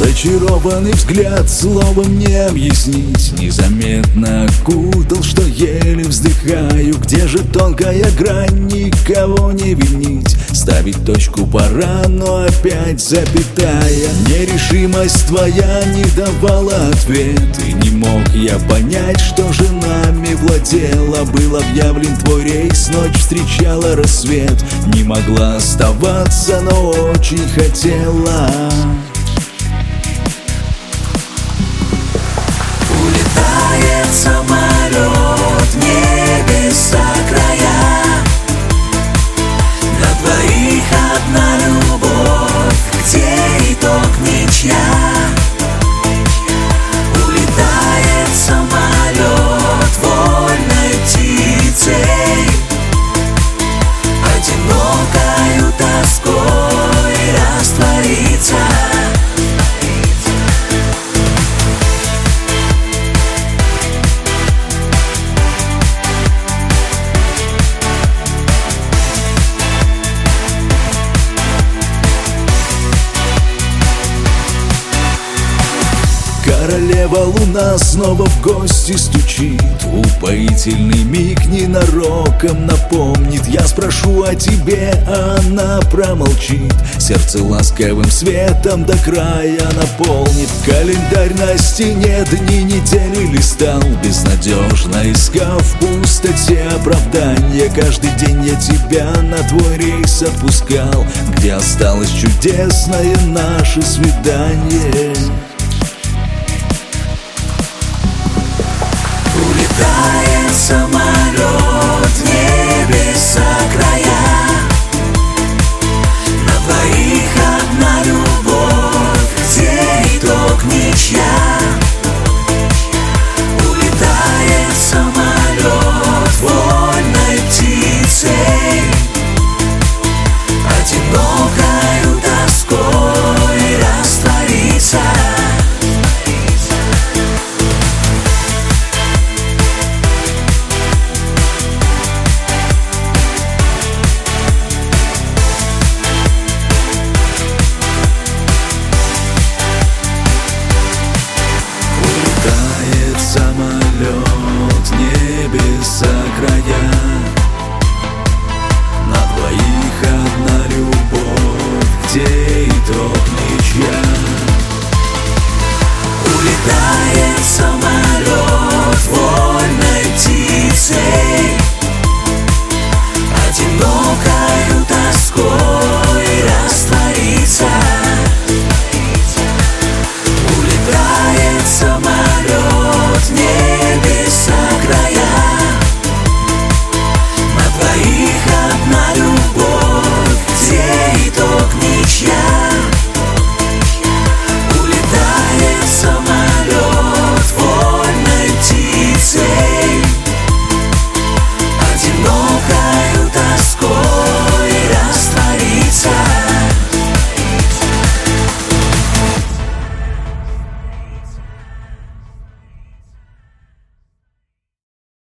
Зачарованный взгляд словом не объяснить. Незаметно окутал, что еле вздыхаю. Где же тонкая грань, никого не винить. Ставить точку пора, но опять запятая. Нерешимость твоя не давала ответ, и не мог я понять, что же нами владела. Был объявлен твой рейс, ночь встречала рассвет. Не могла оставаться, но очень хотела. Улетает самолет в небеса края. На двоих одна любовь, где итог ничья. Улетает самолет вольной птицей, одинокою тоской растворится. Королева луна снова в гости стучит. Упоительный миг ненароком напомнит. Я спрошу о тебе, а она промолчит. Сердце ласковым светом до края наполнит. Календарь на стене дни недели листал, безнадежно искав в пустоте оправдания. Каждый день я тебя на твой рейс отпускал, где осталось чудесное наше свидание. Улетает самолет в небеса края. На двоих одна любовь, где итог ничья. Улетает самолет вольной птицей, одинокою тоской растворится. Самолет, небеса края. На двоих одна любовь, где итог ничья. Улетает самолет вольной птицей, одиноко